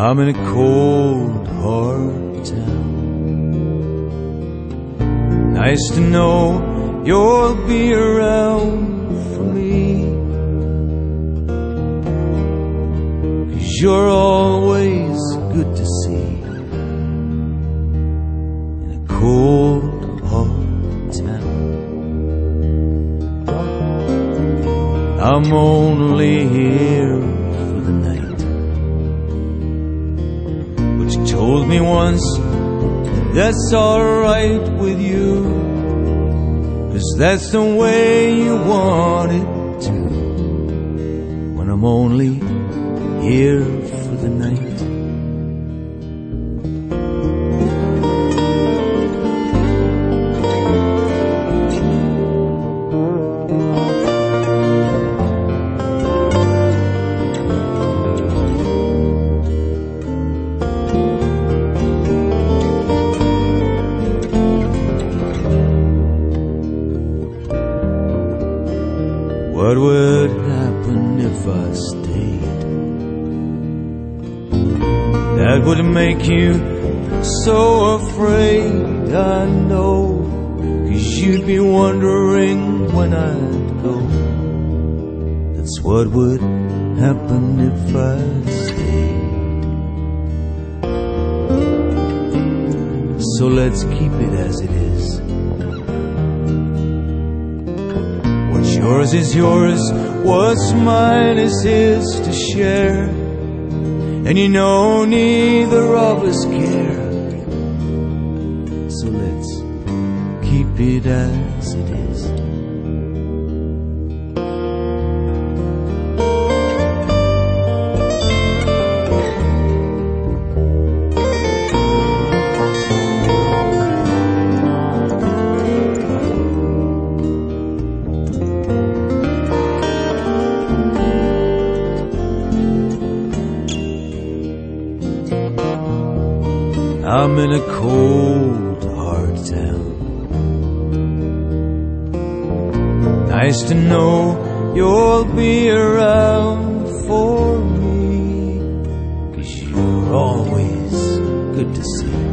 I'm in a cold, hard town. Nice to know you'll be around for me, 'cause you're always good to see. In a cold, hard town, I'm only here for the night. But you told me once that's alright with you, 'cause that's the way you want it to. When I'm only here for the night. What would happen if I stayed? That would make you so afraid, I know, 'cause you'd be wondering when I'd go. That's what would happen if I stayed. So let's keep it as it is. What's yours is yours, what's mine is his to share. And you know neither of us care. So let's keep it as it is. I'm in a cold, hard town. Nice to know you'll be around for me, 'cause you're always good to see.